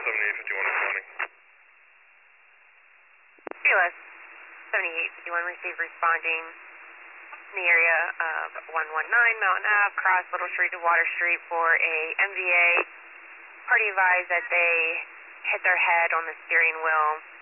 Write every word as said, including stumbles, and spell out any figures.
seventy-eight fifty-one twenty. Fearless, seventy-eight fifty-one received responding in the area of one one nine Mountain Ave, cross Little Street to Water Street for a M V A. Party advised that they hit their head on the steering wheel